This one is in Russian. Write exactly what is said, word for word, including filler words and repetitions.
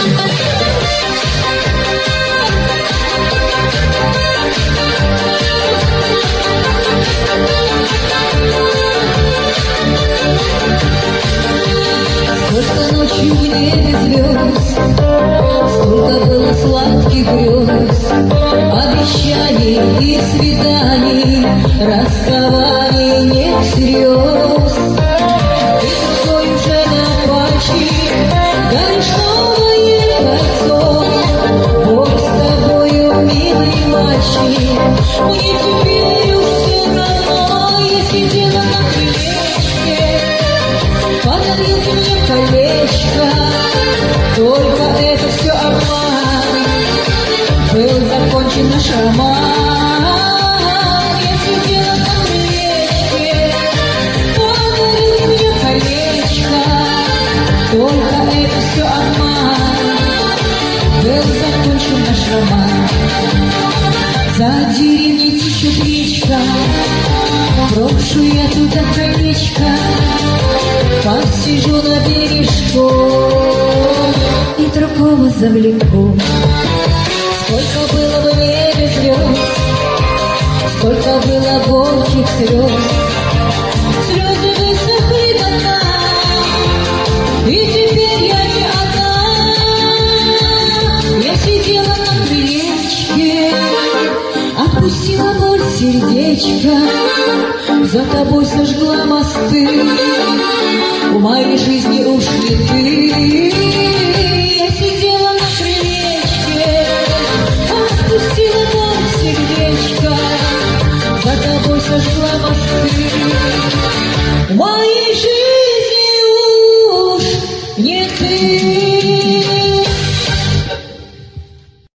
Сколько ночью в небе звезд, сколько было сладких грез, обещаний и свиданий, расставаний не всерьез. Ты рукой уже на пальчик даришь новое кольцо. Бог с тобою, милый мальчик, мне теперь уж все равно, я сидела на крылечке, подарил ты мне колечко, только это все обман, был закончен наш роман. Я сидела на крылечке, подарил ты мне колечко, только это все обман, был закончен наш роман. За деревней течет речка, брошу я туда колечко, посижу на бережку и другого завлеку. Сколько было в небе звезд, сколько было волчьих слез, слезы высохли до дна, и теперь я не одна. Я сидела на крылечке, отпустила боль сердечко, за тобой